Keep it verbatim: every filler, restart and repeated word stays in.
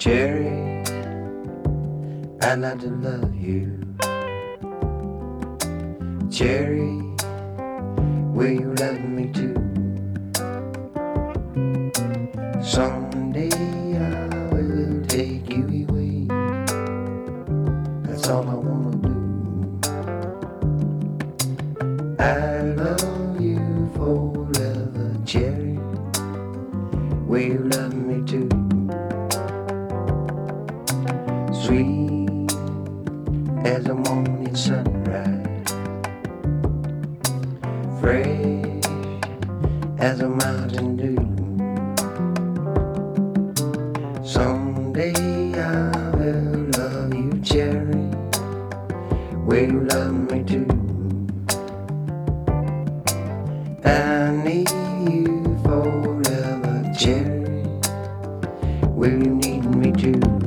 Cherry, I'd like to love you. Cherry, will you love me too? Someday I will take you away. That's all I wanna do. I love you forever, Cherry. Will you love me too? Sweet as a morning sunrise, fresh as a mountain dew. Someday I will love you, Cherry. Will you love me too? I need you forever, Cherry. Will you need me too?